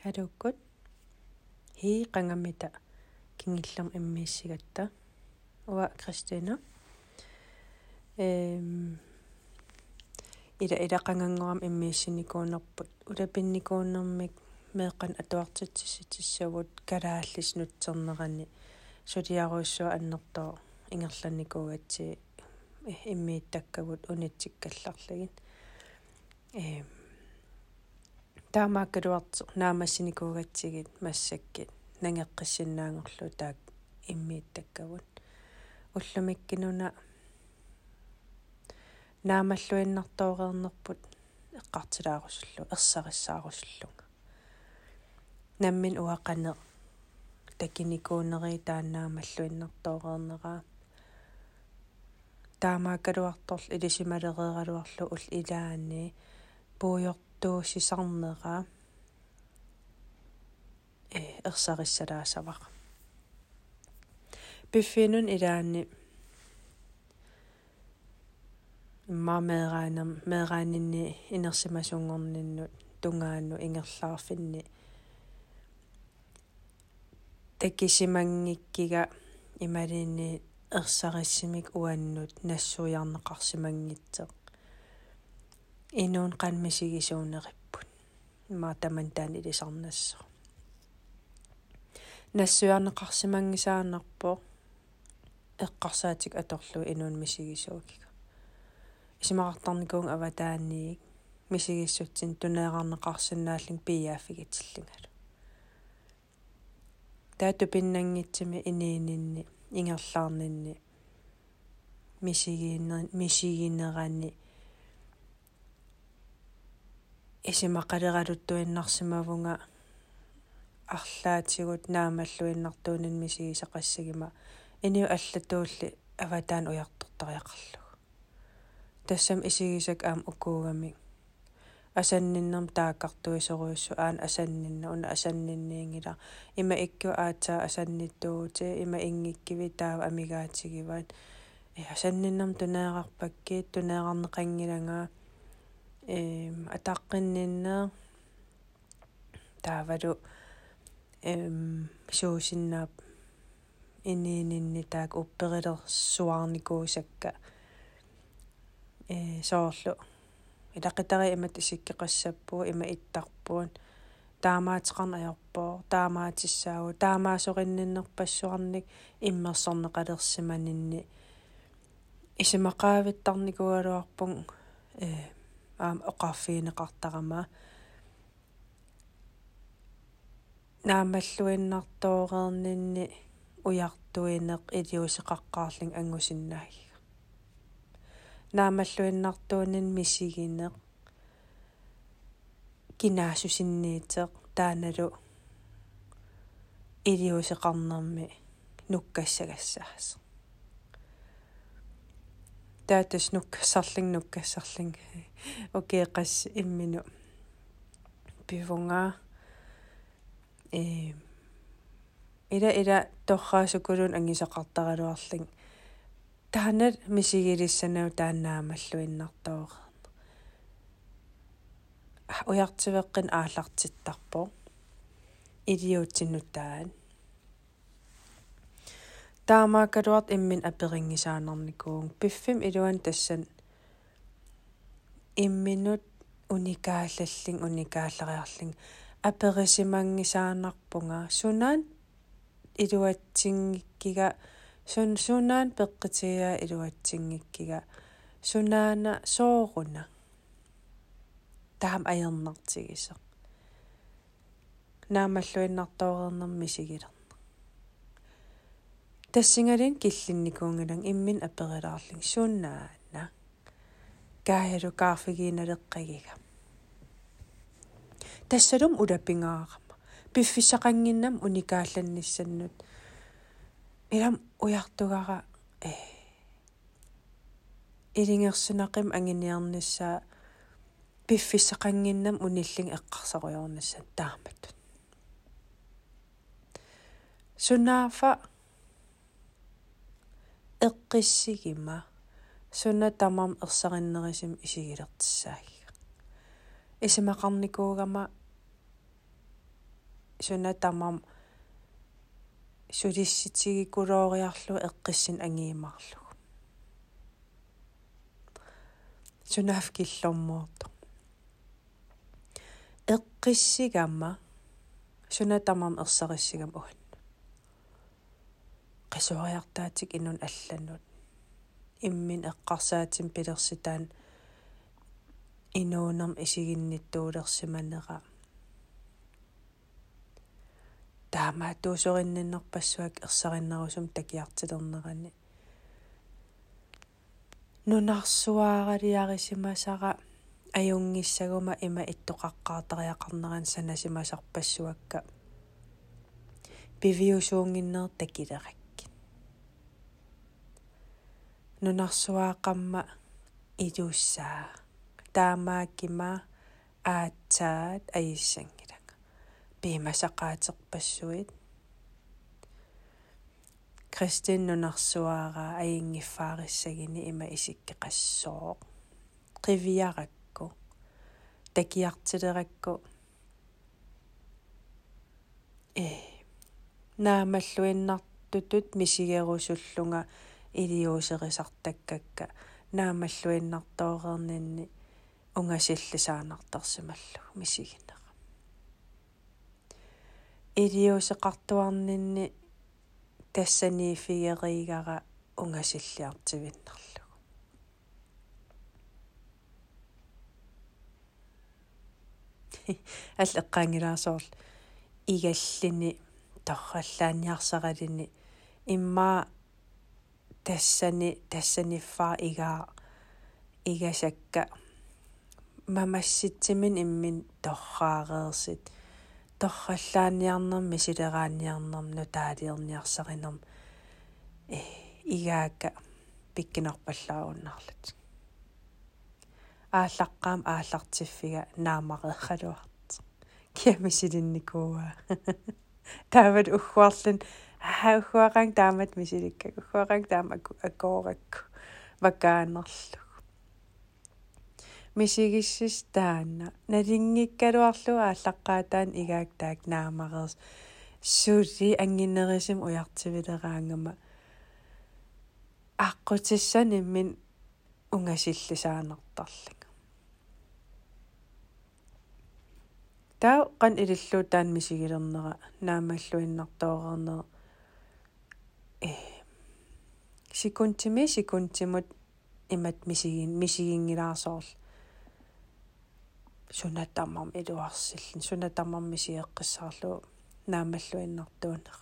Halukut hi qangamita kingillam immiissigatta uwa Kristina ila qangangoram immiissinikuunerput ulapinnikuunermik meeqqan atuartitsissavut kalaallis nutsernerani suliaruussua annertoo ingerlannikuugatsi immiittakkavut unitsikkallarlagin таамааккалуарт наамассиникуугатсигит массаккит нангеққиссиннаангорлу таак иммииттаккавут уллумиккинуна наамаллуиннартоореернерпут эққартилаарусуллу ерсариссаарусуллунга наммин уақане такиникуунери тааннаамаллуиннартоореернераа таамааккалуарторл илисималереералуарлу ул илаани puujortuussisarneraa ersarissalaasamaq piffinun ilaani meeraaninni inersimasungorninnut tungaannu ingerlaarfinni takisimangikkiga imalinni ersarissimik uannut nassuujarneqarsimangitseq inun qanmisigisuuneripput maatamantaan ilisarnasso nassuarneqarsimangisaanarpo eqqarsaatik atorlu inun misigisuukiga isimaqartarnikuun avataanniik misigissutsin tuneeqarneqarsinnaalling piiaaffigitsillingalu taatu pinnangitsimi iniininni ingerlaarninni misiginerani isimaqalegaluttuinnarsimavunga арлаатигут наамаллуиннартуунин мисигисақассагима иниу аллатуулли аватаан уяртортариақарлуг тассам исигисак аам укуугамик асанниннерм тааккартуисоруйуссу аан асаннинна уна асаннинниингила има икку аатаа асанниттуути има ингиккиви таава амигаатигиваат асанниннерм тунеақарпаккиит тунеақарнеқангилангаа атаққинниннаа таавалу суусиннаап инниининни таак упперилерсуарникуусакка соорлу илақитари имат исиккеқассаппуу има иттарпуун таамаатеқарнаярпоо таамаатиссаагу таамаасоринниннерпассуарник иммерсорнеқалерсиманинни исимақаавиттарникуалуарпун аам оқарфиинеқартарама наамаллуиннартоореернинни уяртуинеқ илиусеқаққаарлин ангусиннаагига наамаллуиннартуунин мисигинеқ кинаасусинниитеқ тааналу илиусеқарнерми нуккассагассаас таатас нуккассарлин океэқас иммину пивунга ила торраасукулун ангисақартаралуарлин таанал мисигилиссанау тааннаамаллуиннартоореерна уяртивеққин аалартиттарпо илиутсиннутаан таамааккалуарт иммин аперингисаанарникуун пиффим илуан тассан имминут уникааллаллин уникааллариарлин аперисимангисаанарпунга сунаан илуатсингиккига сунаан пеққитига илуатсингиккига сунаана сооруна таам аернартигисеқ наамаллуиннартоореернэрми сигилерна тассингалин киллинникуунгалан иммин аперилаарлин сунаана каалу каарфигииналеққагига тассалум улапингаарама пиффисақангиннам уникаалланниссаннут илам уяртугара илингерсунақим ангиниарнissaa пиффисақангиннам униллин эққарсаруйорнisсан тааматут сунаафа эққиссигима суна тамам ерсариннерисим исигилертиссаагига исимақарникуугама sunatamam sulissitsigikulooriarlu eqqissin angiimarlu sunaaf killormuorto eqqissigamma sunatamam ersaqissigam uhan qisuariartaatik innun allannut immin eqqarsaatim pilersitaan inuunam isiginnittuulersimanera таамаатуусоринниннерпассуак ерсариннерусум такиартилернерани нунарсуааралиарисимасара аюнгиссагума има иттоқаққартариақарнеран санасимасарпассуакка пивиусуунгиннер такилеракки нунарсуаақамма илуссаа таамааккима аатсаат аиссангилага пимасақаатерпассуит Kristin nunarsuara aingiffaarissagini ima isikkeqassooq qiviarakku takiartilerakku naamalluinnartutut misigerusullunga iliuserisartakkakka naamalluinnartooqerninni ungasillisaanartarsimallu misiginera iliuseqartuarninni тассанифигеригара унgasилliartivinnarlugu аллеққаангилаасоорл игаллини торраллааниарсаралини иммаа тассаниффаа игасакка мамасситсимин иммин торраареерсит торраллааниарнерми силераанниарнерну таалиерниарсаринерм игаакка пиккинарпаллаагуннарлут ааллаққаам ааллартиффига наамареерхалуарт киамисилинникууа таават уггуарлун ухуараан таамат мисиликка ухуараан таама акооракку вакаанерлу мисигиссис таанна налингиккалуарлу ааллаққаатаан игаактаак наамареерс сулли ангиннерисим уяртивилераангама аққутиссан иммин унгасиллисаанертарлага таа қан илиллуутаан мисигилернера наамаллуиннартоорернер секундтимут имат мисигингилаарсоорл сунатамам илуарсиллин сунатамам мисиэққиссаарлу наамаллуиннартуунера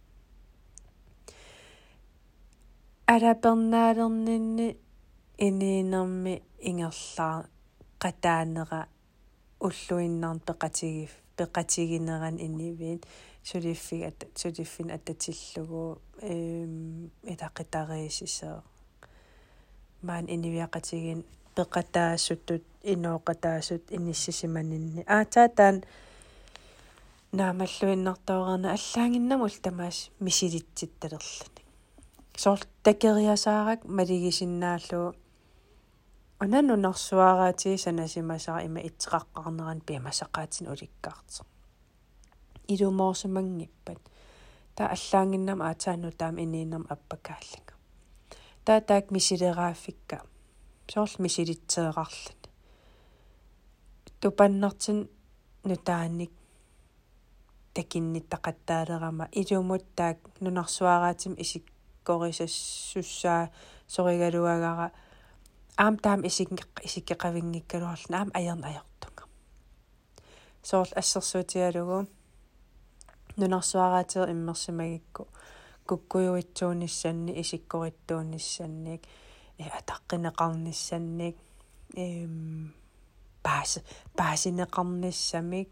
алапернаалернинни ининерми ингерлаа qataanera уллуиннарн пеқатигинеран инивиит сулиффин ататиллугу илақитариисисаа маан инивиақатигин пеқатаассутут инооқатаассут иниссисиманинни аатаатаан наамаллуиннартоорерна аллаангиннамул тамаас мисилитситталерлани соорт такериасаарак малигисиннааллу ананунарсуараати санасимасара има итсеқаққарнеран пиамасақаатин уликкаарти илумоорсумангиппат таа аллаангиннам аатаанну таам ининерм аппакааллага таатаак мисилерааффикка соорл мисилитсеэқарлани тупаннартин нутааник такинниттақаттаалерама илумуттаак нунарсуараатим исиккорисассуссаа соригалуагара аам таам исиккеқавингиккалуарлна аам аярнтунга соорл ассерсуутиалугу нунарсуараатер иммерсимагикку куккуйуитсуунissanни исиккоритtuunnissanник атаққинеқарниссанник паасинеқарниссамик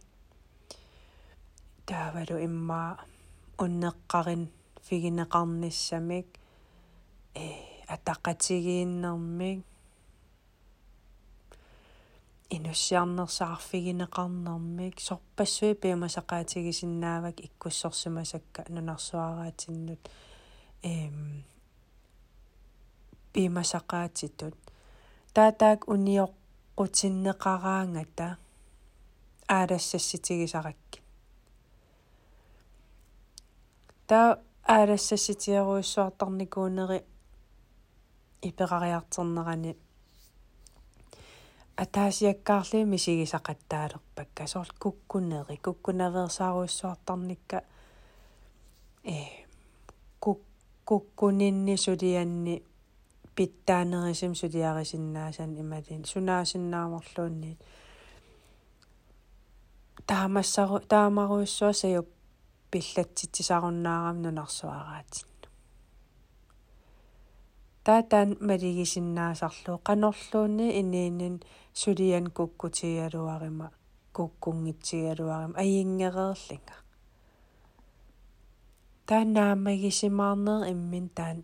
таавалу иммаа уннеққарин фигинеқарниссамик атаққатигииннэрмик инуссиарнерсаарфигинеқарнэрмик сорпассуи пиамасақаатигисиннаавак иккуссорсимасакка нунарсуараатиннут пиамасақаатитут таатаак униоққутиннеқараангата аалассасситигисаракки таа аалассасситиеруйссуартарникуунери иперариартернерани атаасиаккаарлии мисигисақаттаалерпакка сорл куккунаверсааруйссуартарникка куккунинни сулианни питтаанерисим сулиарисиннаасан ималин сунаасиннааморлуунни таамаруйссуа саюп пиллатситсисаруннаарам нунарсуараатин таатаан малигисиннаасарлуу канорлуунни иниинин сулиан куккутигалуарима куккунгитсигалуарим аингереерлинга тааннаамагисимаарнер иммин таан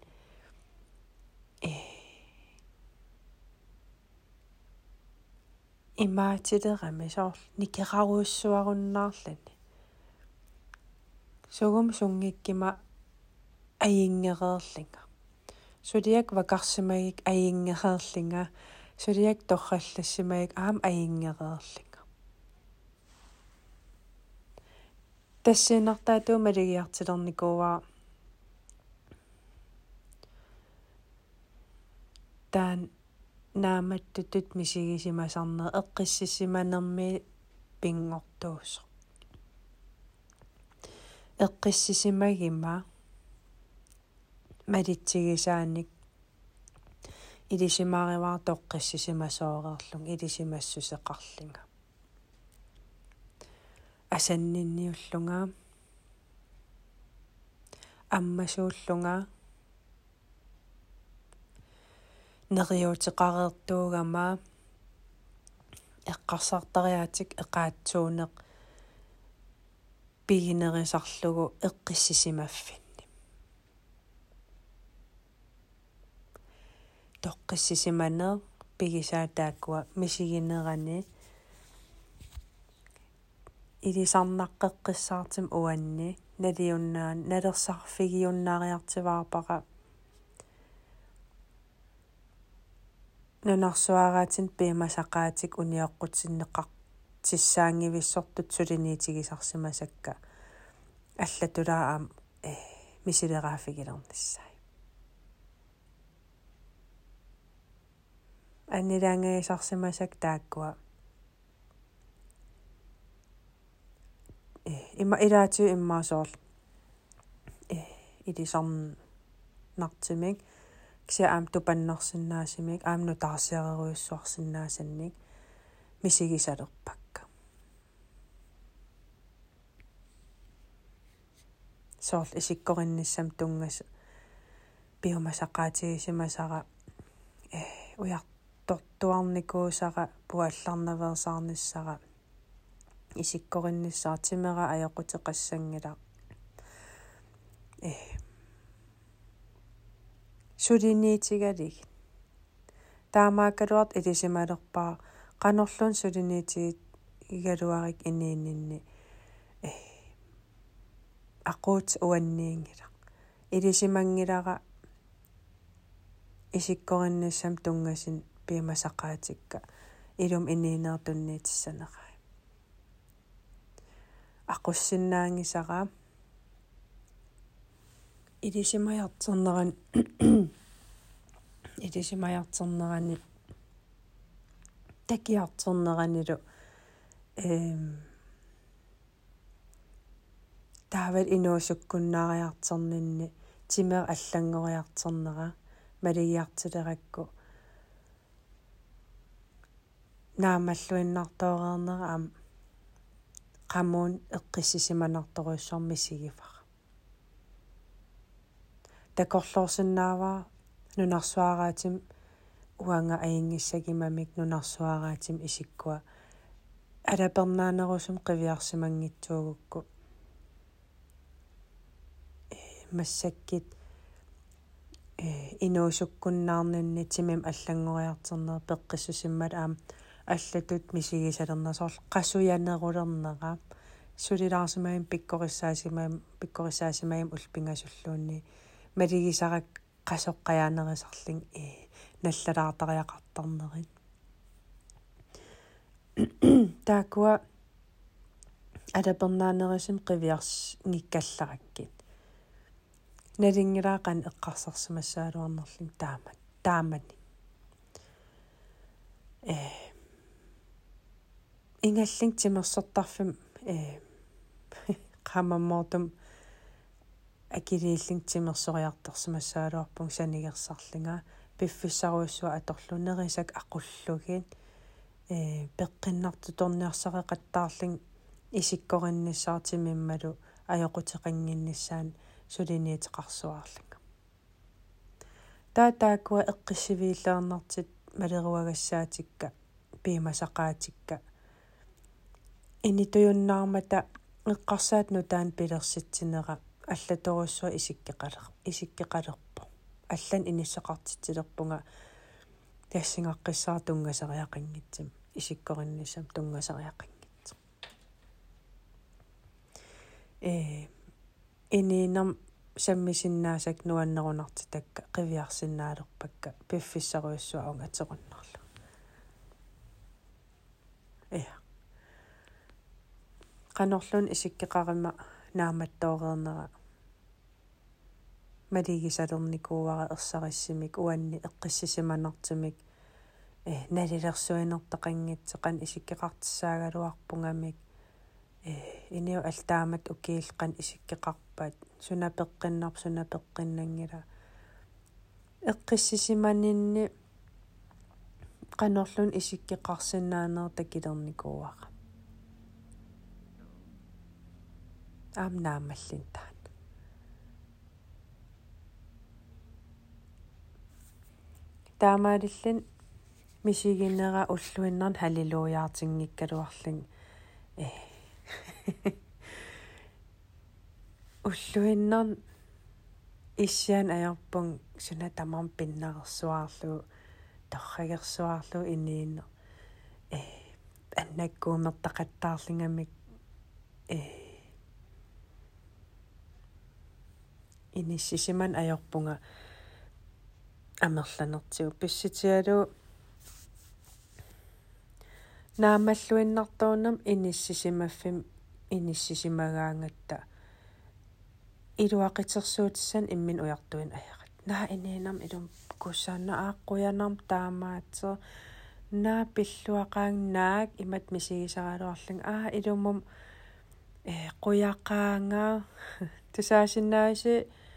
имаатилерами соор никераруйссуаруннаарлани сугум сунгиккима аингереерлинга сулиак вакарсимагик аингереерлинга сулиак торраллассимагик аам аингереерлинга тассинартаатуу малигиартилерникуа таан нааматтутут мисигисимасарнер эққиссисиманерми пингортуусо эққиссисимагима малитсигисааник илисимаариваар тоққиссисимасоорерлун илисимассусеқарлинга асаннинниуллунга аммасууллунга нериутеқареертуугама эққарсартариаатик эқаатсуунеқ пигинерисарлугу эққиссисимаффинни тоққиссисиманер пигисаатааккуа мисигинерани илисарнаққеққиссаартим уанни налиуннаан налерсарфигиуннаариартиваарпаqa нунарсуараатин пиимасақаатик униоққутсиннеқар тиссаангивиссортут сулиниитигисарсимасакка аллатулааам мисилерафигилерниссай аннилаангаясарсимасак тааккуа има илаатиу иммаасоорл илисарнартимик кися аам тупаннерсиннаасимик аамну таарсиареруйуссуарсиннаасанник мисигисалерпакка соорл исиккоринниссам тунгас пиумасақаатигисимасара уяртортуарникуусара пуалларнаверсаарниссара исиккоринниссаа тимера аёқутеқассангила сулиниитигалиг таамаакалуарт илисималерпаа канорлун сулиниитигит игалуарик инииннинни aquut uanniingila ilisимангилара исиккориннассам тунгассин пиамасақаатикка илум иниинеертунниитиссанерай aquссиннаангисара илисимаяртернерани такиартернеранилу таавал инуусуккуннаариартернинни тимер аллангориартернера малигиартилеракку наамаллуиннартоореернера аам qammuun eqqissisimanartoruissormisigivar takorlorsinnaavaa nunarsuaraatim uanga aingissagimamik nunarsuaraatim isikkua алапернааnerusum qiviarsimangitsuugukku массаккит инуусуккуннаарнинни тимим аллангориартернер пеққиссусиммат аам аллатут мисигисалернасоор qasuyanerulernera сулилаарсимаим пиккорисаасимаим улпингасуллуунни малигисарак qasоққаяанерисарлин наллалаартариақартарнерин таакуа алапернааnerusum qiviars ngikkallarаккит налингилаақан эққарсарсимассаалуарнерлин таамани ингаллин тимерсортарфим qamammoortum акилииллин тимерсориарторсимассаалуарпун санигерсарлинга пиффиссаруйссуа аторлунерисак ақуллугин пеққиннартуторниарсақеқаттаарлин исиккориннссаартимиммалу аёқутеқангиннссаан сулиниитеқарсуаарлинга таакуа эққиссивииллаарнартит малеруагассаатикка пиимасақаатикка инитуйуннаармата эққарсаат нутаан пилерситсинера аллаторуссуа исиккеқалерпо аллан иниссақартитсилерпунга тассингаққиссаа тунгасариақангитсим исиккориннissam тунгасариақангитсим ининам саммисиннаасак нуаннерунартитакка қивиарсинаалерпакка пиффиссаруйссуа аунгатеруннарлу qanorlun isikkeqarima naamattooreernera малигисалерникууара ерсарисsimik уанни эққиссисиманартимик налилерсуинертақангитсеқан исиккеқартиссаагалуарпунгамик иниу алтаамат укиилқан исиккеқарпат сунапеққиннангила эққиссисиманинни qanorlun исиккеқарсинаанер такилерникууара аамнаамаллин таан таамаалиллин мисигиннера уллуиннерн халилууяартингиккалуарлин уллуиннерн иссиан аярпун суна тамарм пиннарерсуаарлу торрагерсуаарлу иниинно аннаккуумертақаттаарлингамик иниссисиман аёрпунга амерланертиу писситиалу наамаллуиннартуунам иниссисимаффим иниссисимагаангатта илуақитерсуутиссан иммин уяртуин аярат наа ининам илум куссаана ааққуянарм таамаатсер наа пиллуақааннаак имат мисигисаралуарлин илумум қуяқаанга тусаасиннааси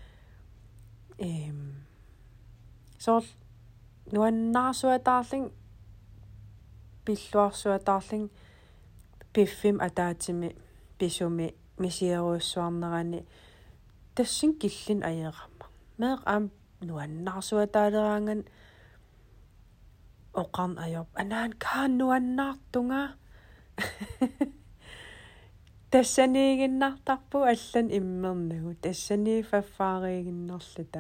сол нуаннаарсуатаарлин пиллуарсуатаарлин пиффим атаатими писуми мисиеруйссуарнерани тассин киллин аерамма меэ ам нуаннаарсуатаалераанган оқарн аёп анаан каан нуаннаартунга тассанигиннартарпу аллан иммернагу тассани фаффааригиннерлута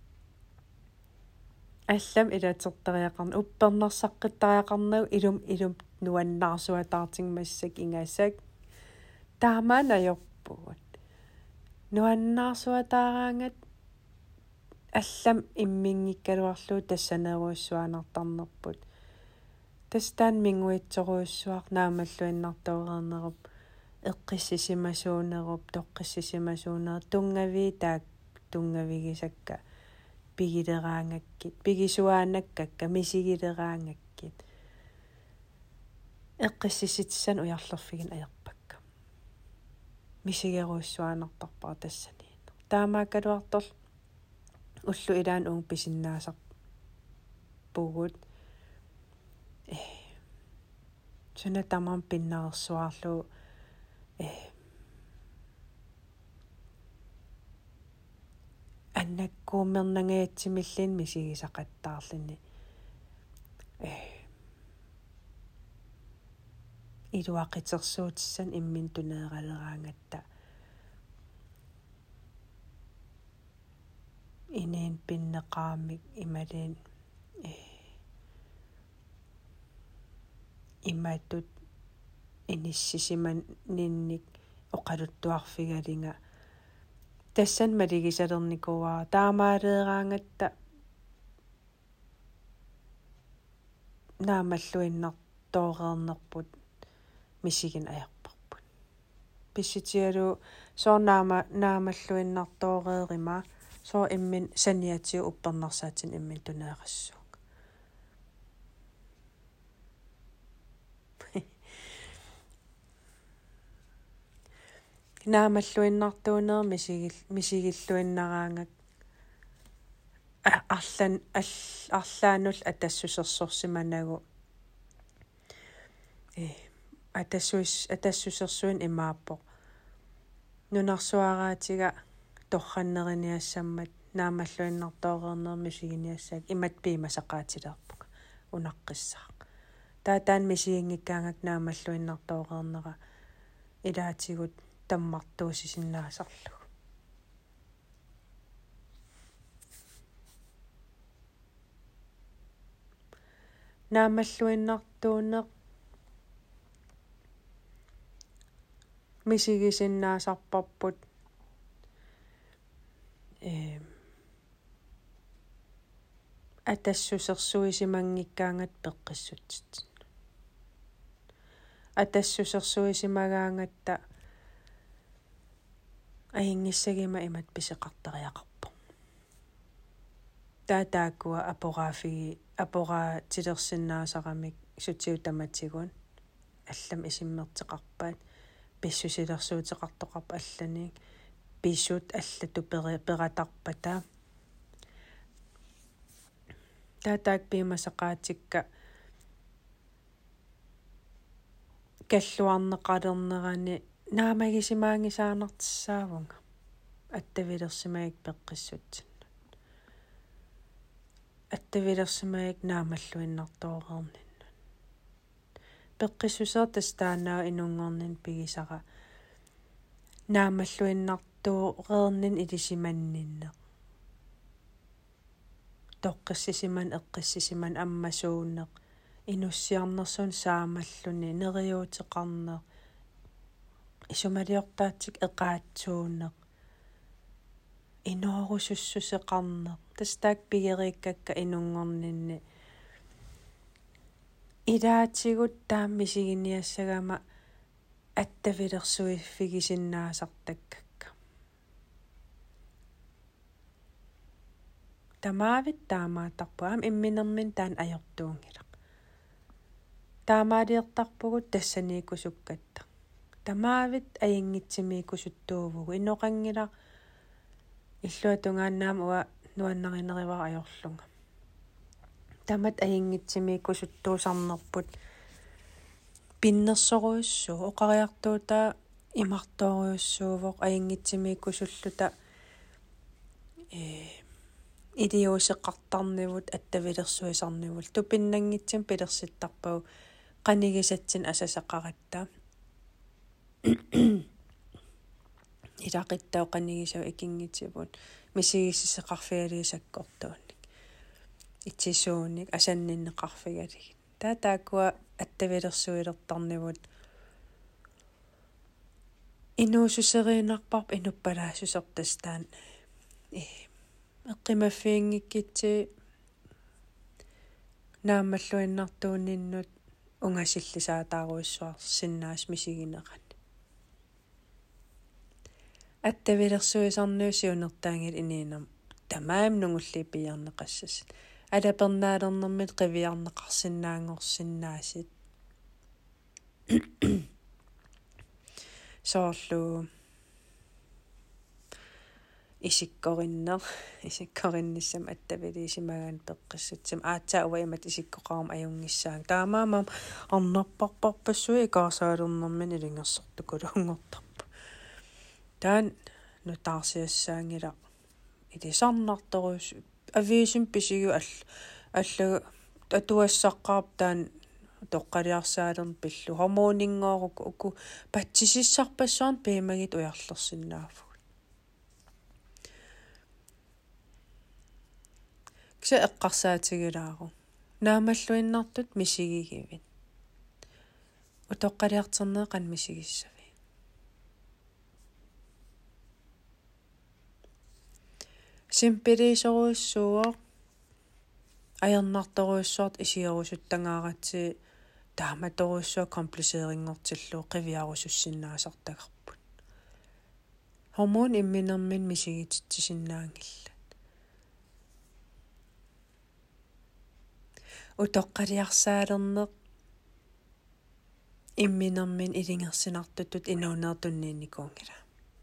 аллам илатертериақарна уппернерсаққиттариақарнагу илум нуаннаарсуатаартингмассак ингасак таамаан аёрпугут нуаннаарсуатаараангат аллам иммингиккалуарлуу тассанеруйссуанартарнерпут тастаан мингуитсоруйссуар наамаллуиннартуерернеруп эққиссисимасуунеруп тоққиссисимасуунер тунгавии таак тунгавигисакка пигилераангаккит пигисуаанаккакка мисигилераангаккит эққиссиситсан уярлерфигин аерпакка мисигеруйссуанартарпаа тассаниин таамааккалуартор уллу илаан уун писиннаасар пугут суна тамам пиннаарсуаарлу аннаккуумернангаатсимиллин мисигисақаттаарлини илуақитерсуутиссан иммин тунеералераангатта инeen пиннеқаамик ималин имаатут иниссисиман нинник оқалуттуарфигалинга тассан малигисалерникуаа таамаалеераангатта наамаллуиннартоорернерпут мисигин аярпарпут писситиалу соорнаама наамаллуиннартоореерима so immin saniatiu uppernarsaatin immin tuneeqassuuk naamalluinnartuuner misigilluinnaraangak арлаанул атассусерсорсиманагу атассусерсуин имааппо нунарсуараатига торраннериниассаммат наамаллуиннартоорернерми сигиниассаак имат пимасақаатилерпук унаққиссаа таатаан мисигингиккаангак наамаллуиннартоорернера илаатигут таммартуусисиннаасарлуг наамаллуиннартуунеқ мисигисиннаасарпарпут атассусерсуисимангиккаангат пеққиссутсит атассусерсуисимагаангатта аингиссагима имат писеқартариақарпо таатааккуа апораа тилерсиннаасарамик сутиутаматигун аллам исиммертеқарпаат писсусилерсуутеқартоқарпа алланик писсут аллату ператарпата таатаак пимасақаатикка каллуарнеқалернерани наамагисимаангисаанартиссаавунга аттавилерсимаик пеққиссутсин аттавилерсимаик наамаллуиннартоорернин пеққиссусер тастаанаа инунгорнин пигисара наамаллуиннартоорернин илисиманнинне тоққиссисиман эққиссисиман аммасуунеқ инуссиарнерсун саамаллуни нериуутеқарнеқ исумалиортаатсик эқаатсуунеқ иноорусуссусеқарнеқ тастаак пигериккакка инунгорнинни илаатигут тааммисигиниассагама аттавилерсуиффигисиннаасартаккакка тамаавит таамаатарпуам имминермин таан ajortuungilaq таамаалиертарпугут тассаниикусуккатта тамаавит аингитсимиикусуттуувгу иноқангила иллуатунгааннаама уа нуаннаринеривар ajorlunga тамат аингитсимиикусуттуусарнерпут пиннерсоруйуссуу оқариартуута имарторуйуссуувоқ аингитсимиикусуллута идиусеқартарнивут аттавилерсуисарнивул тупиннангитсим пилерситтарпау қанигисатсин асасақаратта илақиттау қанигисау икингитсивут мисигиссисеқарфигалисаккортуунник итсисууник асанниннеқарфигалиг таатаакуа аттавилерсуилертарнивут инуусусериинарпарп инуппалаассусертастаан эққимаффиингиккитси наамаллуиннартууниннут унгасиллисаатааруиссуар синнаас мисигинеқан аттавилерсуисарниусиунертаангил иниинам тамаам нунгуллипиарнеқассас алапернаалернэрмит қивиарнеқарсинаангорсиннаасит соорлу исиккориннissam аттавилисимагаан пеққиссатсим аатсаауа имат исиккоқарум аюнгиссаан таамаамам арнарпарпарпассуи икаасаалернэрмин илингерсортукулунгортарпа таан нутаарсиассаангила илисарнарторус авиисим писигу аллага атуассаққарп таан тоққалиарсаалерн пиллу хормонингоорукку уку патсисиссарпассуарн пиимагит уярлерсиннаафу кса эққарсаатигилаару наамаллуиннартут мисигигивит утоққалиартернеқан мисигиссави симпелисоруйссуо аернарторуйссуарт исиерусуттангааратси тааматоруйссуа комплисеерингортиллуу қивиарусуссиннаасартагарпут хормон имминермин мисигититсиннаангилла utoqqaliarsaaleerneq imminermin ilingersinartutut inuuneertunniinnikuungila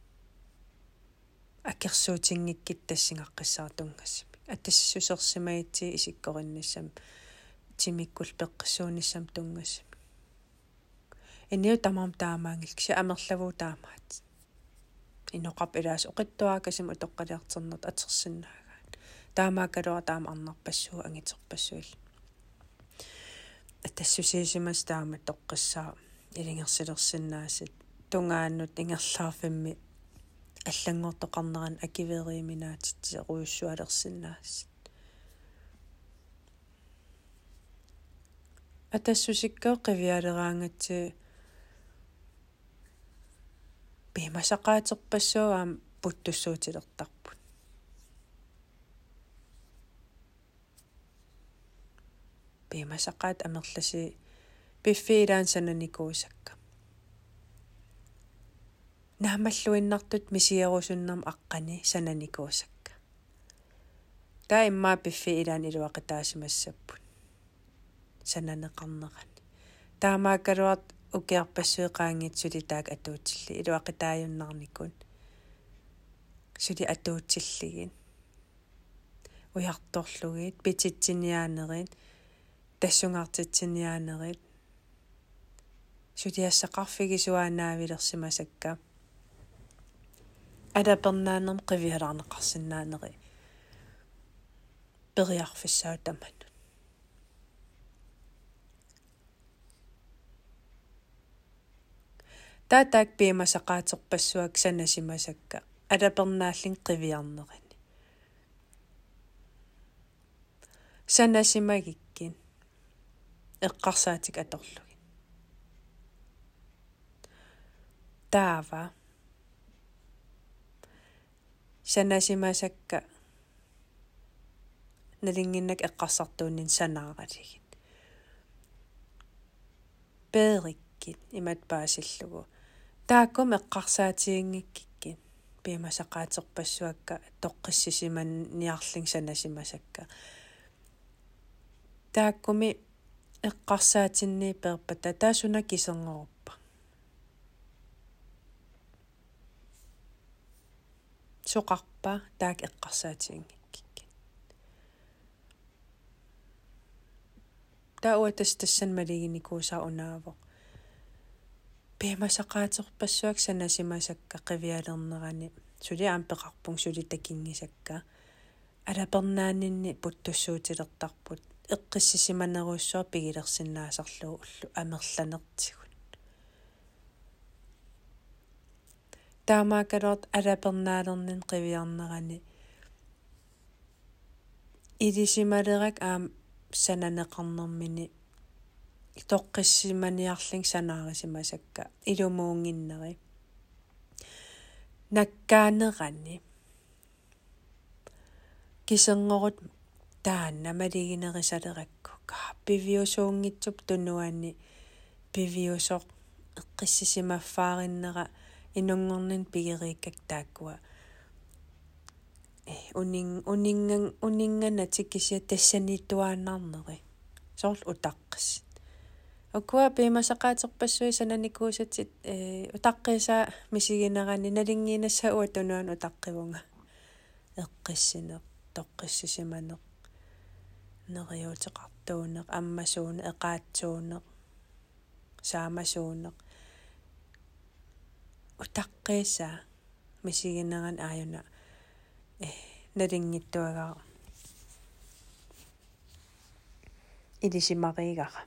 аккерсуутингиккит тассингаqqissaatungassip атассусерсимаити исиккориnnissam тимиккул пеққиссуунissam тунгассip инниу тамам таамаангилкси амерлавуу таамаат иноқап илаас оқиттуаакасим утоққалиартернерт атерсиннаагаан таамаакалуа таама арнарпассуу ангитерпассуил атассусиисимас таама тоққиссаа илингерсилерсиннаасит тунгааннут ингерлаарфимми аллангортоқарнеран акиверииминаатитси руйуссуалерсиннаас атассусиккоо қивиалераангатси пимасақаатерпассуаам путтуссуутилертарпут пимасақаат амерласи пиффиилаан сананикуусакка наамаллуиннартут мисиерусуннерм аққани сананикуусакка таа иммаа пиффиилаан илуақитаасимассаппут сананеқарнерани таамааккалуарт укиарпассуеқаангит сулитаак атуутилли илуақитааюннарникун сули атуутиллигин уярторлугит пититсиниаанерит тассунгаартитсиниаанерит сулиассақарфигисуаанаавилерсимасакка алапернаанерм қивиалаарнеқарсинаанери периарфиссаа таман таатаак пиимасақаатерпассуак санасимасакка алапернааллин қивиарнерани санасимагиккин эққарсаатик аторлугин таава санасимасакка налингиннак эққарсартууннин санааралигит пеериккит имат паасиллугу тааккум эққарсаатиингиккиккин пиимасақаатерпассуакка тоққиссисиманниарлин санасимасакка тааккуми эққарсаатинни перпата таасуна кисернеруппа соқарпа таак эққарсаатиингиккиккин тауатас тассан малигиникуусаа унаавоқ пиимасақаатерпассуак санасимасакка қивиалернерани сули аампеқарпун сули такингисакка алапернаанинни путтуссуутилертарпут эққиссисиманеруссуар пигилерсиннаасарлуу уллу амерланертигун таамаакалуарт алапернаалернин қивиарнерани илисималерак аам сананеқарнэрмини тоққиссиманиарлин санаарисимасакка илумуунгиннери наккаанерани кисернерут таанна малигинерисалеракку пивиусуунгитсуп тунуаани пивиусоқ эққиссисимаффаариннера инунгорнин пигерииккак тааккуа унингана тиккисиа тассаниттуааннарнери сорл утаққис акуа пимасақаатерпассуи сананикуусатит утаққиса мисигинерани налингиинасса уатунуан утаққивунга эққиссинеқ тоққиссисиманеқ нериутеқартуунеқ аммасууне эқаатсуунеқ саамасуунеқ утаққиса мисигинеран ааюна налингиттуагаа илисимаригара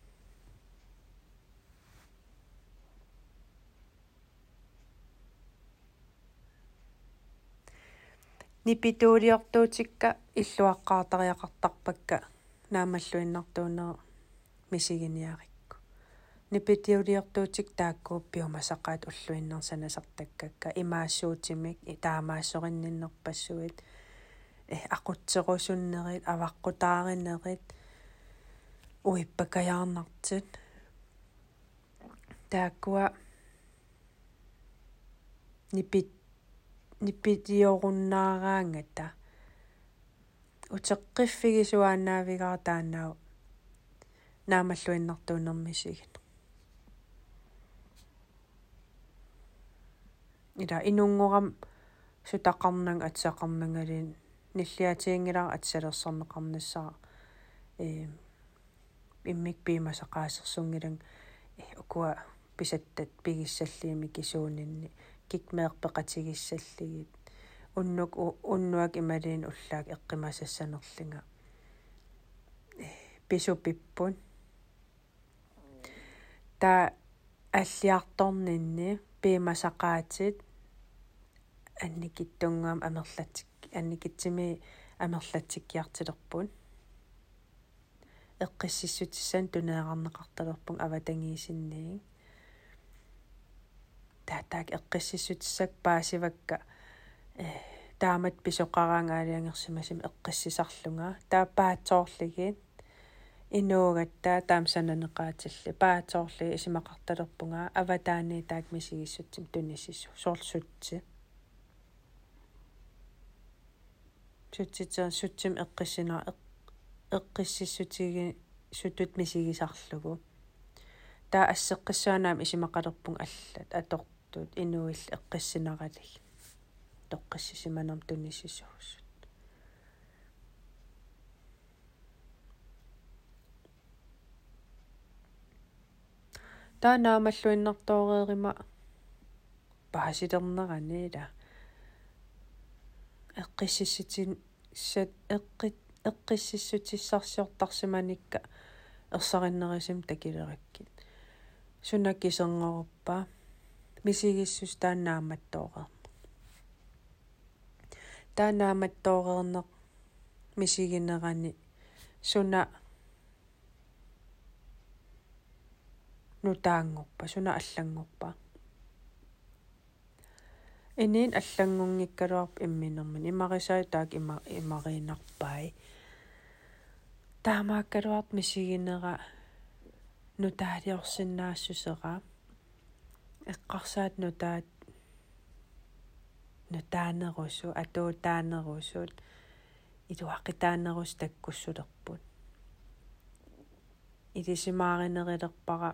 нипитуулиортуутикка иллуаққаартариақартарпакка наамаллуиннартуунера мисигиниарикку нипитиулиортуутик тааккууппиумасақаат уллуиннерсанасартаккакка имаассуутимик таамаассоринниннерпассуит ақутсерусуннерит аваққутааринерит уиппакаярнартит тааккуа ниппитиоруннаараангата утеққиффигисуаанаавигаа таанаа naamalluinnartuunermisigit ila inungoram sutaqarnang atsaqarnangalin nilliatiingilaa atsalersorneqarnissаа immik piimasaqaasersungilang ukua pisattat pigissalliimi kisuuninni kikmeerpeqatigissаллигит unnuak imaliin ullaak eqqimasassanerlinga pisupippun ta alliartorninni piimasaqaatit annikittungaam amerlatik annikitsimi amerlatikkiartilerpun eqqississutissan tuneeqarneqartalerpun avatangiisinniin taataak eqqississutissak paasivakka taamat pisoqaraangaaliangersimasim eqqissisarlunga taappaatsoorligit inuugattaa taamsananeqaatilli paatsoorli isimaqartalerpunga avataani taak misigissutsim tunisissu soorlsutsi sutsitser sutsim eqqissina eqqississutigi sutut misigisarlugu taa asseqqissuanaam isimaqalerpun allat atortut inuill eqqissinaralik toqqissisimanam tunisissuussut taa naamalluinnartooreerima paasilerneraniila eqqississutissarsiortarsimanikka ersarinнерисим такилераkkit sunakkiserngoruppa misigissus taannaamattooreerneq misiginerani suna nutaangorpa suna allangorpa inin allangungikkaluarp imminermin imarisai taak imariinarpai taamaakkaluart misiginera nutaaliorsinnaassусера эққарсаат нутаанерусу атуутаанерусут илуаққитаанерус таккуссулерпут илисимааринерилерпара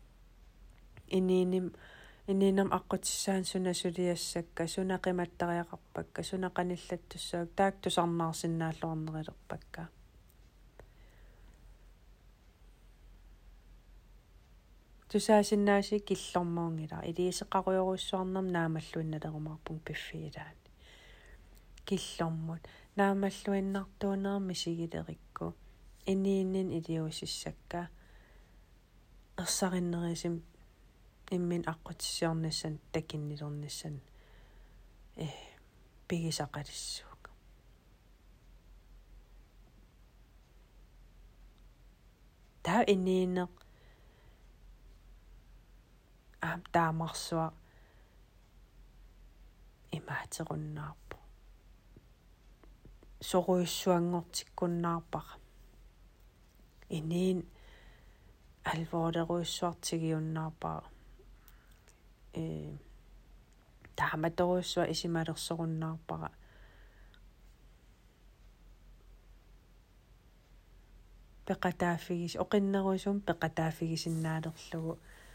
ининам аққутиссаан сунасулиассакка сунақиматтариақарпакка сунақаниллаттуссаак таак тусарнаарсинааллуарнерилерпакка тусаасиннааси киллормоонгила илиисеқаруйоруссуарнам наамаллуинналерумарпун пиффиилаани киллормут наамаллуиннартуунерми сигилерикку инииннин илиусиссакка ерсариннерисим иммин аққутиссиорниссан такиннилерниссан пигисақалиссуук таа иниинеқ таамарсуа имаатеруннаарпо соруйуссуангортиккуннаарпара иниин алвоолеруйуссуартигиуннаарпара тааматоруйуссуа исималерсоруннаарпара пеқатааффигис оқиннеруисум пеқатааффигисиннаалерлугу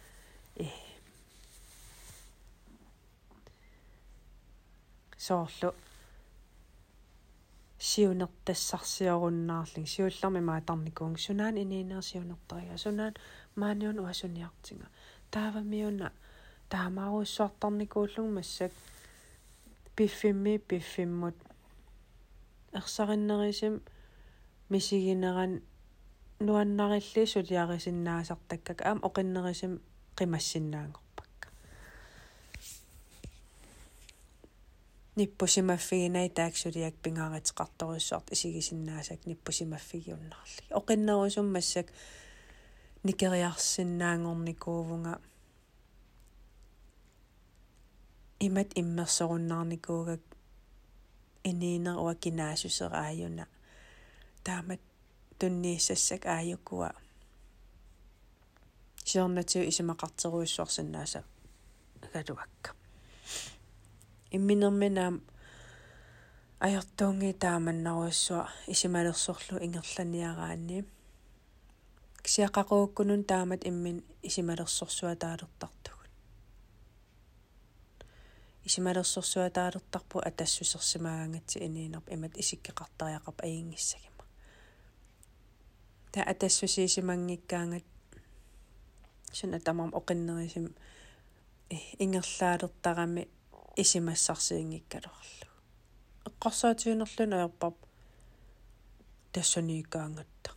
соорлу сиунертассарсиоруннаарлин сиуллерми маатарникуун сунаан ининеерсиунертарига сунаан maaниун уасуниартинга таавамиуна таамааруйссуартарникууллуг массак пиффиммут ерсариннерисим мисигинеран нуаннарилли сулиарисиннаасартаккак аам оқиннерисим қимассиннаангорпакка ниппусимаффигинай тааксулиак пингааратеқарторуссуарт исигисиннаасак ниппусимаффигиуннарли оқиннерусум массак никериарсиннаангорникуувнга имат иммерсоруннаарникуугак ининер уа кинаасусерааюна таамат туннииссассак ааюкуа сиорнатиу исимақартеруиссуарсинааса агалуакка имминерминаам аёртуунги тааманнаруиссуа исималерсорлу ингерланиараани siaqaquukkunun taamat immin isimalersorsuataalertartugun isimalersorsuataalertarpu atassusersimaangatti iniinerp imat isikkeqartariaqap aingissagima ta atassusiisimangikkaangat suna tamam oqinnerisim ingerlaalertarami isimassarsiingikkalorlu eqqarsaatiunerlun aerpap тассаниикаангатта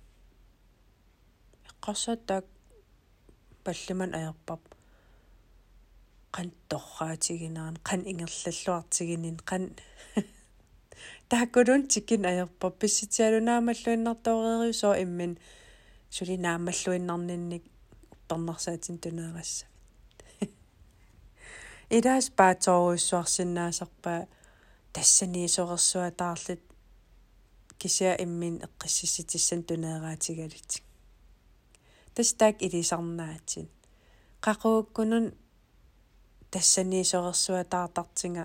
эққарсааттаак паллиман аерпап қан торраатигинеран қан ингерллаллуартигинин қан тааккулун тикин аерпап писситиалунаамаллуиннартоорериу соо иммин сулинаамаллуиннарнинник уппернарсаатин тунеерасса идаас пааторуйссуарсинаасарпаа тассаниисорерсуатаарлит кися иммин эққиссиситиссан тунеераатигалит тастаак илисарнаатин қақууккунун тассаниисорерсуатаартартинга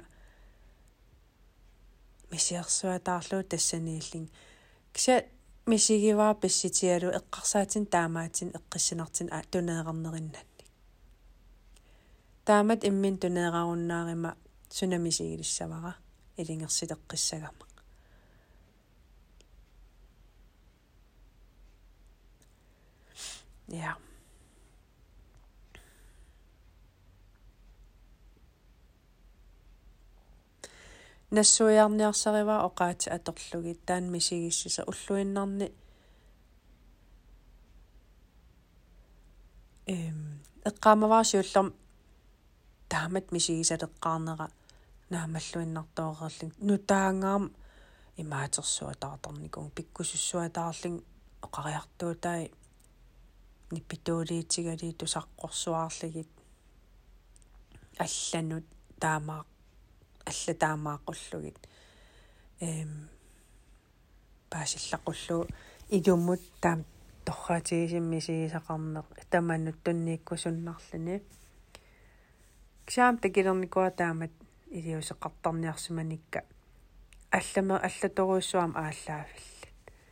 мисиерсуатаарлуу тассанииллин кися мисигиваа писситиалу эққарсаатин таамаатин эққиссинартин тунеерарнериннанни таамат иммин тунеераруннаарима сунамисигилиссавара илингерсилеққиссагама ja нассуиарниарсарива оqaati аторлугит таан мисигиссиса уллуиннарни эққаамаваарсиуллерм таамат мисигисалеққарнера наамаллуиннартоорерлин нутаангаам имаатерсуатаартарникун пиккусуссуатаарлин оқариартуутай ниппитуулиитсигалии тусаққорсуаарлигит алланут таамаа алла таамааққуллугит паасиллаққуллу илуммут таам торраатигисиммисигисақарнеқ таманнут туннииккусуннарлүни ксаам такилерникуа таамат илиусеқартарниарсиманикка аллаторуйссуам ааллаафиллат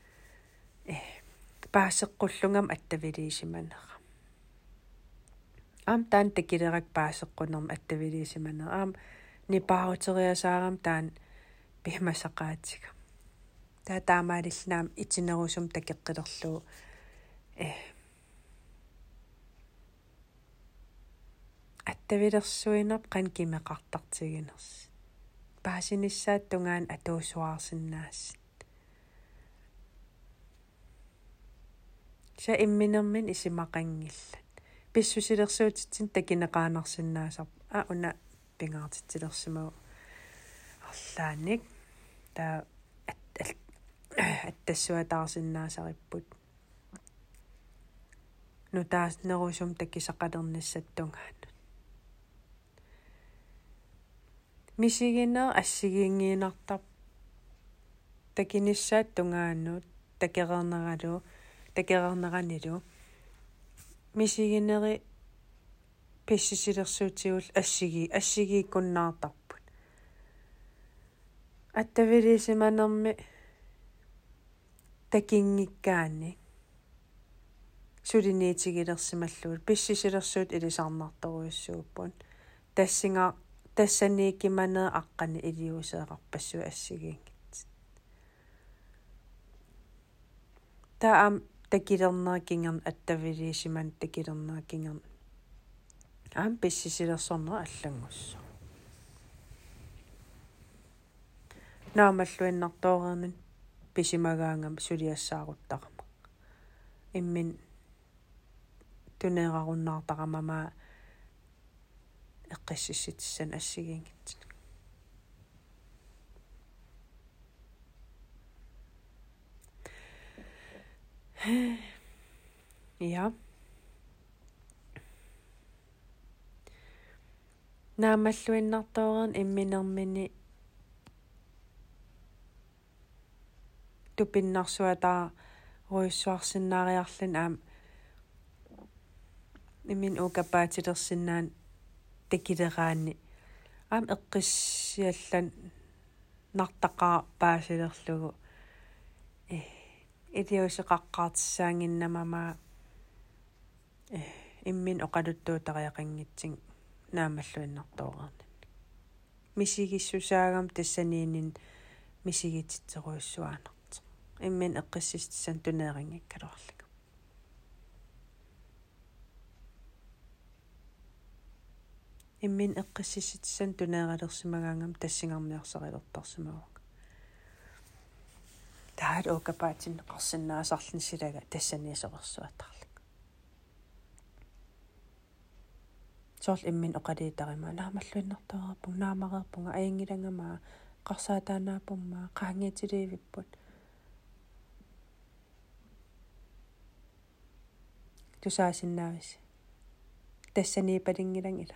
паасеққуллунгам аттавилиисиманера аам таан такилерак паасеққунерм аттавилиисиманера аам нипаарутериасаарам таан пихмасақаатига таа таамаалиллаам итинерусум такеққилерлуу аттавилерсуинерп қан кимеқартартигинерс паасиниссаат тунгаан атуусуарсиннаас са имминермин исимақангиллат писсусилерсуутитсин такинеқаанарсиннаасар уна пингаартитсилерсимау арлааник таа аттассуатаарсиннаасариппут нутааснерусум такисақалерниссаттунгаан мисигинер ассигингиинартар такиниссаат тунгааннут такерернеранилу мисигинери писсисилерсуутигул ассигииккуннаартарпут аттавилисиманерми такингиккаани сулиниитигилерсималлуут писсисилерсуут илисаарнарторуйссууппун тассанииккиманеа аққани илиусеэқарпассуа ассигиингит таам такилернеркингерн аттавилисиман такилернеркингерн аам писсисилерсорнера аллангуссо наамаллуиннартоорернин писимагаангам сулиассааруттарама иммин тунеераруннаартарамама эққиссисситиссан ассигиингит ja наамаллуиннартоорен имминермини тупиннарсуатаа руйссуарсинаариарлин аам иммин укапаатилерсинаан такилераани аам эққиссиаллан нартақаа паасилерлугу Iliuseqaqqaartissaanginnamama immin oqaluttuutariaqanngitsing naamalluinnertoorarni. Misigissusaagam tassaniinin misigititseruissuaanert. Immin eqqissistissan tuneeringikkalorligu. Immin eqqissistissan tuneeralersimagaangam tassingarniarsarillertarsimavak. Taat okapaatin qarsinnaasarlinsilaga tassaniisoqersuatarlik. Soorl immin oqaliitarimaa naamalluinnertoorapung naamareerpunga aingilangama qarsaataanaapumma qaangiitiliivipput. Tusaasinnaavис. Tassaniipalingilangila.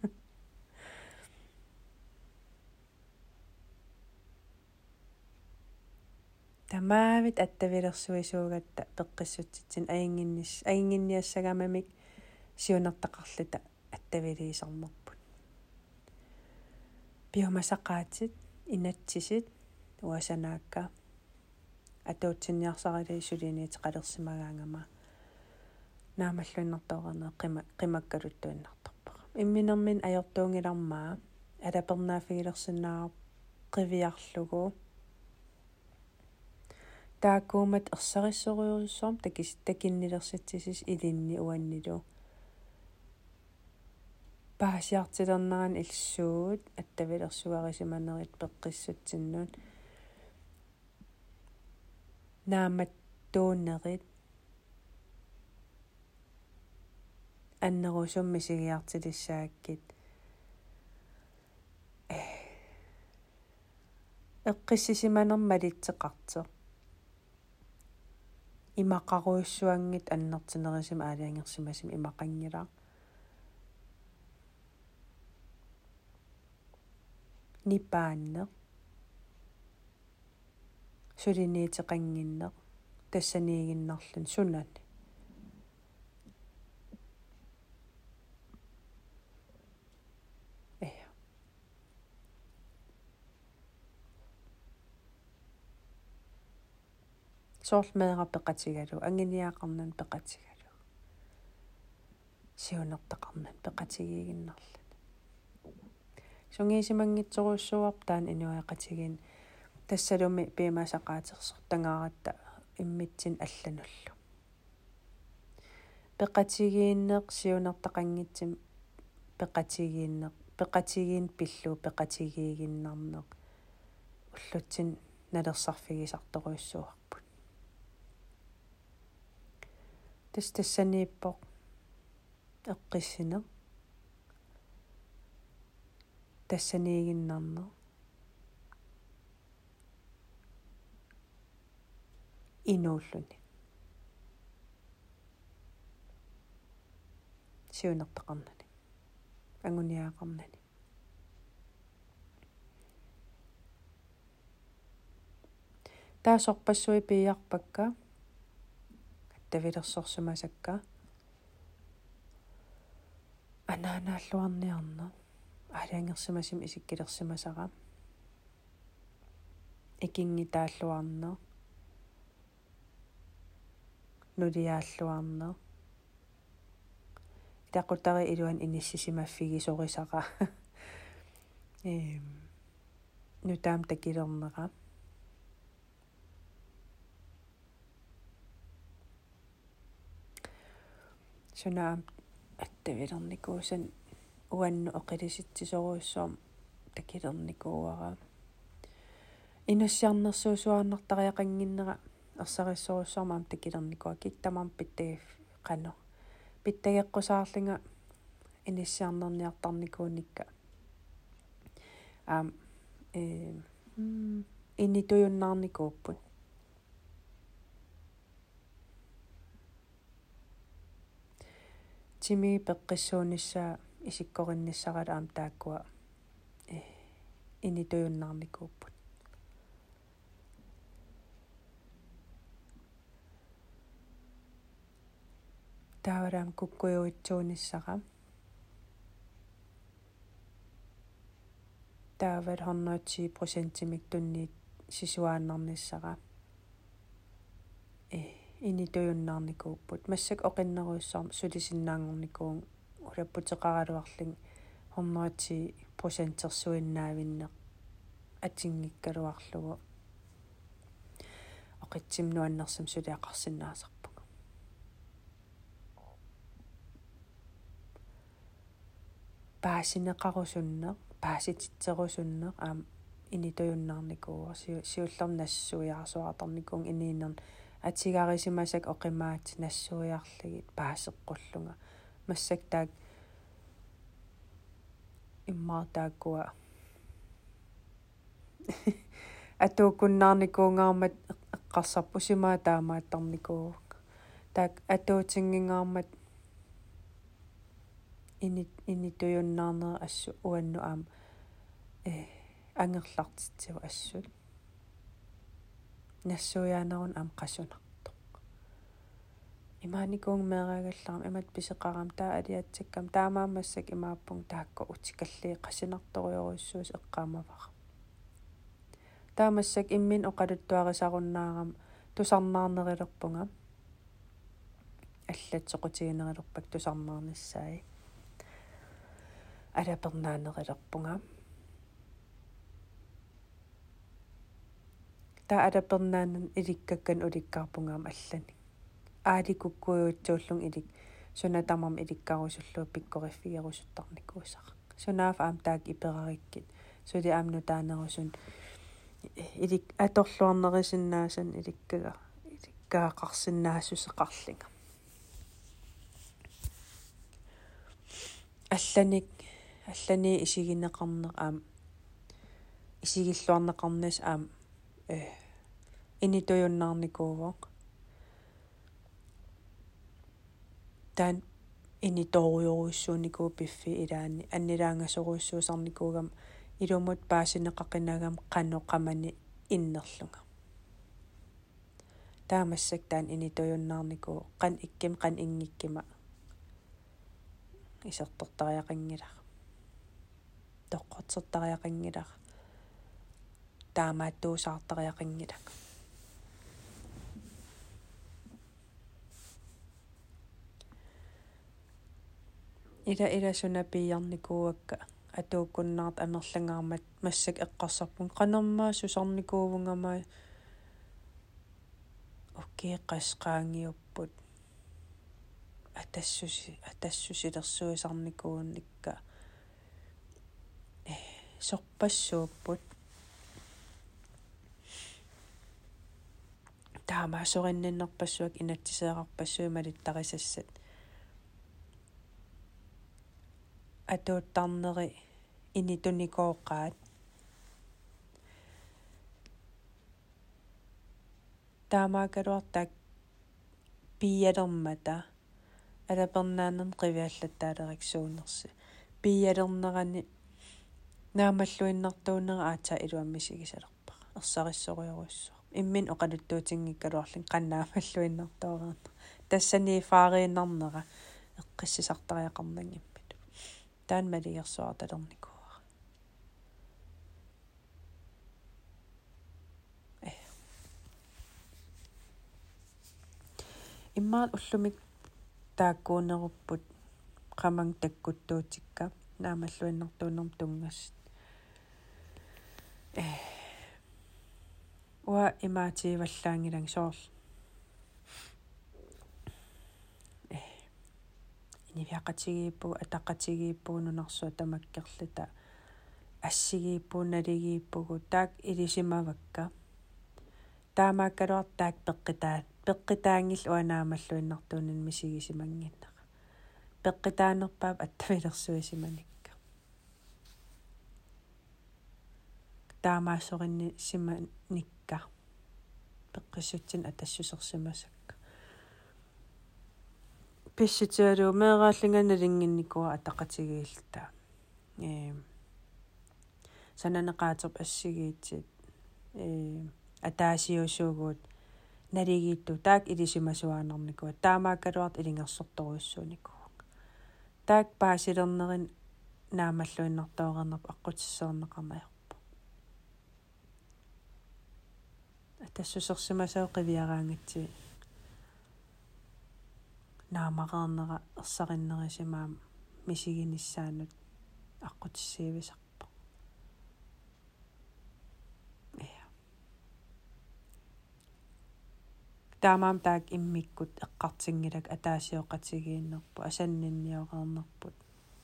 Tamaavit attavilersuisuugatta peqqissutsitsin ainginniassagamamik siunertaqarlita attaviliisarnerput. Biomasaqaatit inatsisit uasanaakka atuutsinniarsarili suliniit qalersimagaangama naamalluinnertoorane qimakkaluttuinnartorpaq. Imminermin ajortuungilarmaa alapernaaffigilersinnaar qiviarlugu taakuumat ersarissoruurissoorm takinnilersitsisis ilinni uannilu paasiartilerneran ilsuut attavilersuarisimanerit peqqissutsinnuun naamattuunerit annerusum misigiartilissaakit eqqissisimanermalitseqarteq imaqaruissuangit annertinerisim aaliangersimasim imaqanngila nipaanneq suliniiteqanginneq tassaniiginnarlun sunani soorlmeera peqatigalu anginiaaqarnan peqatigalu siunertaqarnan peqatigiiginnarlun sungiisimangitsoruussuartaan inuaqatigin tassalumi piimasaqaatersortangaaratta immitsin allanullu peqatigiinneq siunertaqanngitsim peqatigiin pillu peqatigiiginnarneq ullutsin nalersarfigisartoruissuarput tassaniippoq eqqissine tassaniiginnarneq inuulluni siunertaqarnani anguniaaqarnani taasorpassui piiarpakka attavilersorsumasakka anaanaalluarniarne аалиангерсимасим исиккилерсимасара икингитааллуарне нулиааллуарне тақутари илуан иниссисимаффигисорисара нутаам такилернера сунаам аттавилерникуусан уанну оқилиситсисоруйссуум такилерникууара инуссиарнерсуусуарнартариақангиннера ерсариссоруссуармаам такилерникуа киттамаам питтагиф қано питтагеққусаарлинга иниссиарнерниартарникууникка иннитуйуннаарникууппут тими пеққиссуунissaa исиккориннссаралаам тааккуа иннитуйуннаарникууппут таавалаам куккуйуитсуунissара таавал 110% тунниит сисуааннарниссара inituyunnaarnikuupput massак oqinneruissaarm sulisinnaangornikuun ulapputeqaraluarling 100% suinnaavinneq атингиккалуарлугу оқитсимнуаннерсам сулиақарсинаасарпуг паасинеқарусуннеқ паасититсерусуннеқ аам инитуйуннаарникууа сиуллерм нассуиарсуартарникуун инииннерн атигарисимасак оқимаат нассуиарлигит паасеққуллунга массак таак иммаатааккуа атуукуннаарникуунгаармат эққарсарпу симаа таамааттарникуу таак атуутингингаармат инитуйуннаарнера ассу уанну аам ангерлартитсигу ассут нассуяанерун аам қасунартоқ имааникуун меэраагалларам имат писеқарам таа алиатсаккам таамаамассак имааппун таакка утикаллии қасинарториоруссуус эққаамавара таамассак иммин оқалуттуарисаруннаарам тусарнаарнерилерпунга аллатсоқутигинерилерпак тусарнаарниссаи алапернаанерилерпунга таа алапернаанан иликкаккан уликкаарпунгаам аллани ааликуккуйуутсууллун илик сунатамам иликкарусуллуу пиккориффигерусуттарникуусақ сунаав аам таак иперариккит сули аамну таанерусун илик аторлуарнерисиннаасан иликкаақарсинаассусеқарлинга аллани исигинеқарнеқ аам исигиллуарнеқарнас аам инитуйуннаарникууво таан иниториоруссууникуу пиффи илаани аннилаангасоруссуусарникуугам илумут паасинеқақинагам қаноқамани иннерлунга таамассак таан инитуйуннаарникуу қан икким қан ингиккима исертортариақангилар тоққортертариақангилар таамааттуусаартариақангилак ила сунапиарникууакка атууккуннаарт амерлангаармат массак эққарсарпун қанермаа сусарникуувунгамаа окей қасқаангиуппут атассусилерсуисарникуунникка сорпассууппут таамаасоринниннерпассуак инатсисеэқарпассуи малиттарисассат атууттарнери инитуникооққаат таамаакалуартак пиалермата алапернаанен қивиаллаттаалериксуунерси пиалернерани наамаллуиннартуунера аата илуаммисигисалерпа ерсариссориоруссоо иммин оқалуттуутингиккалуарлин қаннаамаллуиннартуараарна тассани фаарииннарнера эққиссисартариақарнангиммит таан малигерсуарталерникуара иммаат уллумик тааккуунеруппут qamang takkuttuutikka naamаллуиннартуунерм тунгас уа имаативаллаангилан соорл инивиақатигииппу атаққатигииппу нунарсуа тамаккерлата ассигииппу налигииппугу таак илисимавакка таамааккалуар таак пеққитаангил уанаамаллуиннартуунан мисигисимангиннера пеққитаанерпаап аттавилерсуисиманикка таамаассоринни симаникка пеққиссутсин атассусерсимасакка писситиалу меэрааллинганалингинникуа атақатигиилта сананеқаатерп ассигиитсит атаасиусуугуут налигиитту таак илисимасуаанерникуа таамааккалуарт илингерсорторуйссууникуа таак паасилернерин наамаллуиннартоорернерп аққутиссоорнеқарнаярпа атассусерсимасау қивиараангатси наамақарнера ерсариннерисимаам мисигинissaanут аққутиссиивисарпа таамаам таак иммиккут эққартингилак атаасиоқатигииннерпу асаннинниоқарнерпут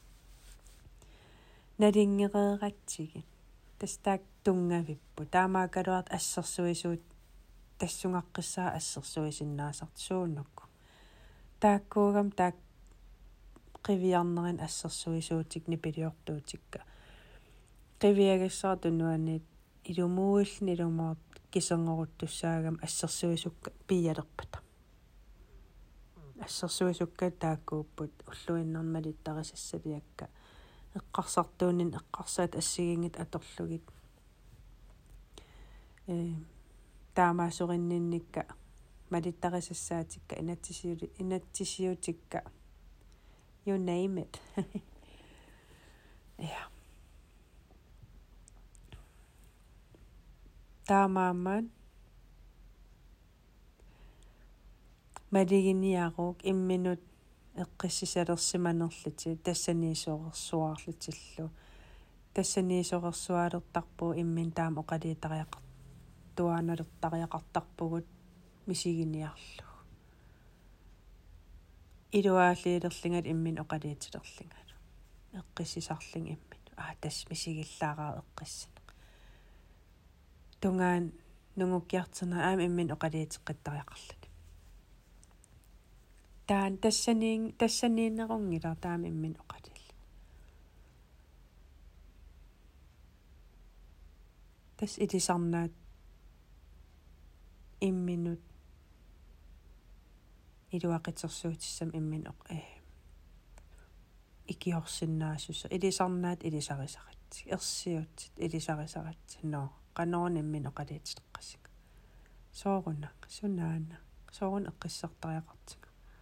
налингеқеэратсиги тастаак тунгавиппу таамаакалуарт ассерсуисуут тассунгаққиссаа ассерсуисиннаасарт сууннукку тааккуугам таак qivиарнерин ассерсуисуутик нипилиортуутикка qivиагиссаа тунуанит илумууиллни илумаат кисенгоруттуссаагам ассерсуисукка пиалерпата ассерсуисукка тааккууппут уллуиннэрмалиттарисассалиакка эққарсартуунин эққарсаат ассигингит аторлугит таамаасориннинникка малиттарисассаатикка инатсисиутикка you name it таамаамаан малигиниарук имминут эққиссисалерсиманерлути тассаниисоорсуаарлутиллу тассаниисоорсуалертарпуу иммин таам оқалиитариақар туааналертариақартарпугут мисигиниарлу илуаалиилерлингат иммин оқалиитилерлингалу эққиссисарлин иммин тас мисигиллаараа эққиссина тунгаан нунгуккиартерна аама иммин оқалиитеққиттариақарлут таан тассанииннерунгилар таама иммин оқалиилла тас илисарнаат имминут илуақитерсуутиссам иммин икиорсиннаасуса илисарнаат илисарисаратси ерсиутсит илисарисаратси но qanoon immin oqaliititeqqasik sooruna sunaana soorun eqqissartariaqartik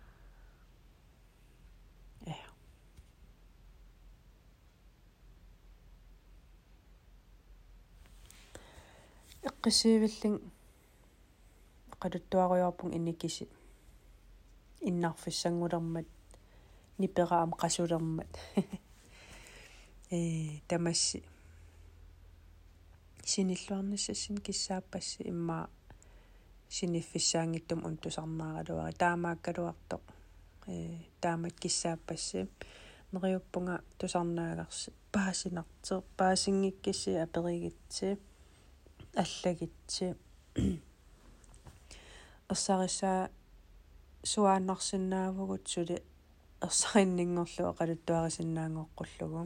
eqqisiivillin qaluttuaruyorpun innikisi innarfissangulermat niperaam qasulermat tamassi sinilluarnissassin kissaapassi imma siniffissaangittum untusarnaaraluari taamaakkaluartoq taamat kissaapassi neriuppunga tusarnaagarsi paasingikkissi aperigitsi аллагитси ерсариссаа суааннарсинаавгут сули ерсариннингорлуа qaluttuarisиннаангоққуллугу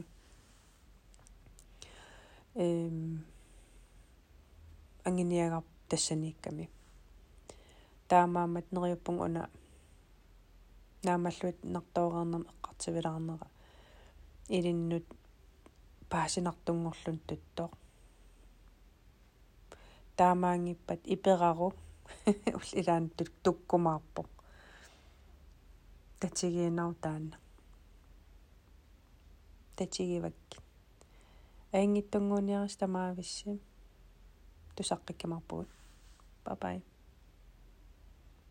ангиниагар тассаниикками таамаамат нериуппун уна наамаллуит нартоорернам эққартивилаарнера илиннут паасинартунгорлун туттоқ таамаангиппат иперару уллилаан туккумаарпо татигиинау таанна татигивакки аингиттунгууниарис тамаависси тусаққиккамарпугут bye bye